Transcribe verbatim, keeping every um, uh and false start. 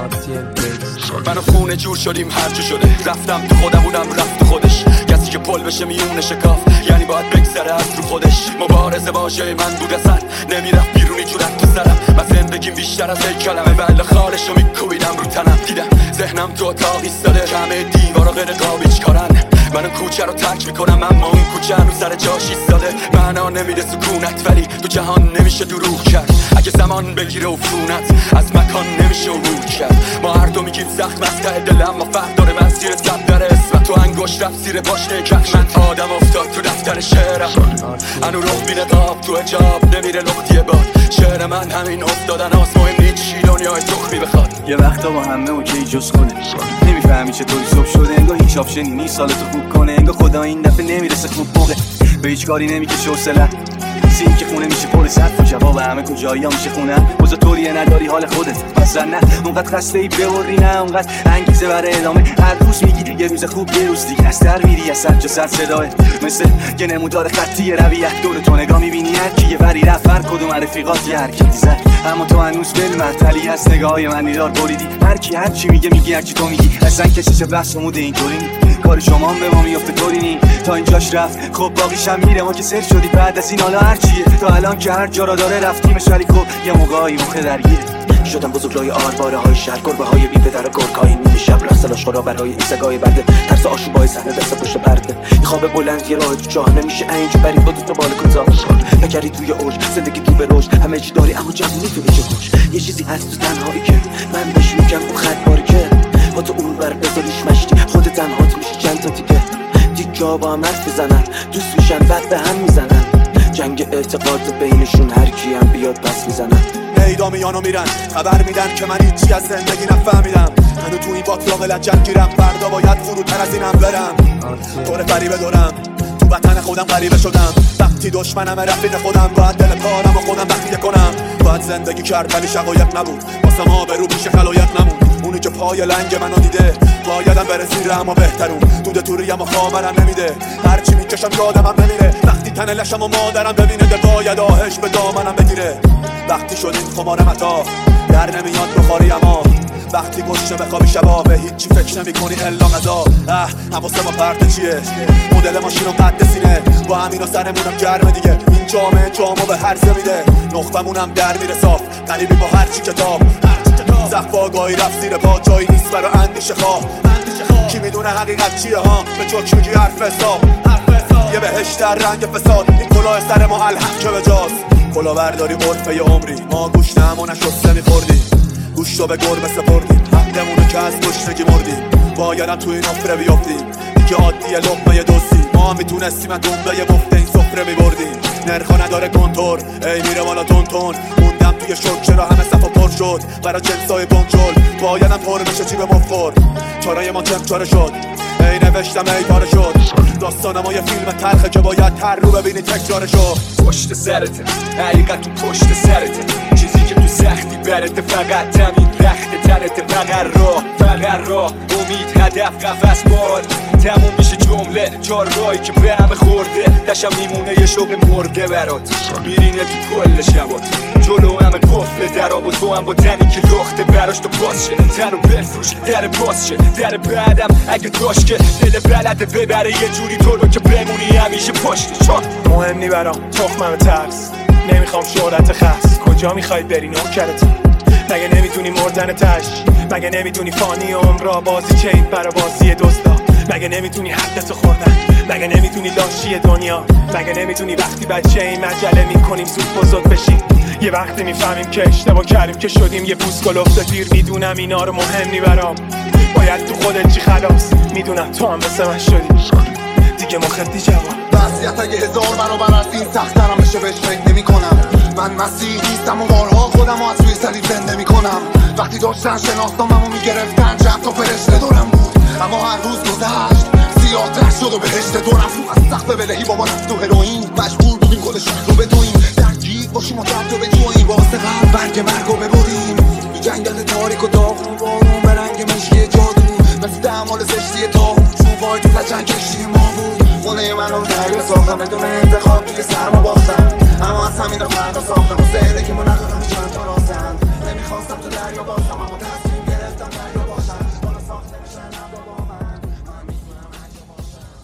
من و خونه جور شدیم هرچی شده، رفتم تو خودمونم رفت تو خودش. کسی که پل بشه میونه شکاف یعنی باید بگذره از رو خودش. مبارزه باشه من بود اصلا نمیرفت بیرونی جورت تو سرم. من زندگیم بیشتر از یک کلمه ولی خارشو میکوبیدم رو تنم. دیدم ذهنم تو اتاق ایستاده، همه دیوارا غیر قابیج کارن. من اون کوچه رو ترک میکنم اما اون کوچه رو سر جاش ایستاده. معنا نمیده سکونت ولی تو جهان نمیشه دروغ کرد. اگه زمان بگیره عفونت از مکان نمیشه عبور کرد. ما هر دو میگیم زخم از ته دلم، ما فرق داره من زیر صد در اسم تو انگشت رفت زیر پاشنه کفش. من آدم افتاد تو دفتر شعرم، انو رو بینه قاب تو اجاب نمیره لختی باد. شعر من همین افتادن هاست، مهم نیست چی دنیای تخمی بخواد. یه وقتا با همه اوکی جز خونه، نمیفهمی چطوری صبح شده، انگار هیچ آپشنی نیست سالتو خوب کنه، انگار خدا این دفعه نمیرسه خوب بوقه، به هیچ کاری نمیکشه حوصله. سین که خونه میشه پر صرف و جواب همه کجایی ها میشه خونه. بزا طوریه نداری حال خودت اصلا نه، اونقدر خسته ای ببری نه، اونقدر انگیزه برای ادامه. هر روز میگی یه روز خوب یه روز دیگه از در میری، از صد جا صد صداه مثل یه نمودار خطی رویت. دور تو نگاه میبینی هر کی یه وری رفت، هر کدوم رفیقات یه حرکتی زد، اما تو هنوز بالمعطلی هست. نگاهی من نیدار بریدی، هر کی هر چی میگه میگی هر چی تو میگی، اصلا کشش بحث موده اینطوری نی. کار شما هم به ما میفته طوری نی، تا اینجاش رفت خب باقیش هم میره. ما که سر شدی بعد از این حالا هر چیه، تا الان که هر جا را داره رفتیمش ولی خب یه موقعی مخه درگیره. شدم بزرگراه آرواره های شهر، گربه های بی پدر گرگای نیمی شب، رفت لاشخورا برای این سگای برده، ترس آشوبای صحنه دست پشت پرده. این خواب بلند یه راه تو جاه نمیشه اینجا برید با دوتا بال کوتاه. بگری توی اوج زندگی تو به روش، همه چی داری اما جوونی تو میشه کش. یه چیزی هست تو تنهایی که من بهش میگم اون خط باری که با تو اون بر بذاریش مشتی، خود تنهات میشه چند تا دیگه دیگه با هم حرف بزنن، دوست میشن بعد به هم میزنن. جنگ اعتقاد بینشون هر کی هم بیاد پس میزنن. پیدا میانو میرن خبر میدن که من هیچی از زندگی نفهمیدم. هنو تو این باطلاق لجن گیرم، فردا باید فرودتر از اینم برم. دور فریبه دورم تو وطن خودم غریبه شدم. وقتی دشمنم رفیق خودم، باید دل پارم و خودم بخیه کنم. باید زندگی کرد ولی شقایق نبود، واسه ما به رو پیش خلایق نمون. اونی که پای لنگ منو دیده بایدم بره زیر اما بهترون. دوده توریم و خامرم نمیده، هرچی میکشم یادم هم نمیره. وقتی تن لشم و مادرم ببینه ده باید آهش به دامنم بگیره. وقتی شد این خمار متا در نمیاد بخاری اما، وقتی گوشه بخوابی شبا به هیچی فکر نمی کنی الا غذا. اه حواسه ما پرده چیه، مدل ماشین و قد سینه، با همینا سرمونم گرمه دیگه. این جامعه جامو به هرزه میده، نخبمونم در میره صاف، قریبی با هرچی کتاب. سقف آگاهی رفت زیر پا، جایی نیست برای اندیشه خواه. کی میدونه حقیقت چیه ها، به چوک میگی حرف حساب. یه بهشت در رنگ فساد، این کلاه سر ما الحق که بجاست. کلا برداری عرفه عمری، ما گوش نمو نشسته میخوردیم، گوش رو به گربه سپردیم. حقمونو که از گشنگی مردیم، بایدم توی این افره بیافتیم. دیگه عادیه لقمه دوستی، ما هم میتونستیم از دنبه مفت این سفره میبردیم. نرخا نداره کنتور، ای میره والا تون تون. موندم توی شوک چرا همه صفا پر شد، برا جنسای بنجل بایدم پر بشه چی به مفخور. چارای ما چم چاره شد، ای نوشتم ای پاره شد. داستان ما یه فیلم تلخه که باید تر رو ببینی تکرارشو. پشت سرته حقیقت تو پشت سرته، چیزی که تو سختی برته فقط همین رخت ترته. فقط راه فقط راه، امید هدف قفس بال. تموم میشه جمله چارگاهی که به همه خورده، دشم میمونه یه شوق مرده برات. میرینه تو کل شبات جلو همه قفل دراب، و تو هم با تنی که لخته براش تو باز شه. تنو بفروش در باز شه، در بعدم اگه داشت که دل بلده ببره یه جوری تو رو که بمونی همیشه پشت چاک. مهم نی برام تخمم ترس، نمیخوام شهرت خاص. کجا میخوای بری نوکرت؟ مگه نمیتونی مردن تش؟ مگه نمیتونی فانی عمرا بازی چین برا بازی دوستا؟ مگه نمیتونی حقتو خوردن؟ مگه نمیتونی لاشی دنیا؟ مگه نمیتونی وقتی بچه این مجله میکنیم زود بزرگ بشیم؟ یه وقتی میفهمیم که اشتباه کردیم که شدیم یه پوسکل افته پیر. میدونم اینا رو مهم نی برام، باید تو خودت چی خلاص. میدونم تو هم مثل من شدی دیگه مخدی جوان. وضعیت اگه هزار برابر از این سخت‌ترم بشه بهش فکر نمی کنم. من مسیح نیستم و بارها خودم از روی صلیب زنده می کنم. وقتی داشتن شناختممو میگرفتن چند تا فرشته دورم بود، اما هر روز گذشت زیادتر شد و بهشت دورم. از سقف بلهی بابا رفت و هروئین، مجبور بودیم کل شهر رو بدویم. درگیر باشیم و درد رو بجویم، واسه قلب برگ مرگ رو ببریم. تو جنگل تاریک و داغون بارون به رنگ مشکی جادو، مثل دمال زشتی تاون چوبای تو لجن کشتی ما بود. خونه من رو دریا ساختم بدون انتخاب، توی سرما باختم، اما از همین رو فردا ساختم.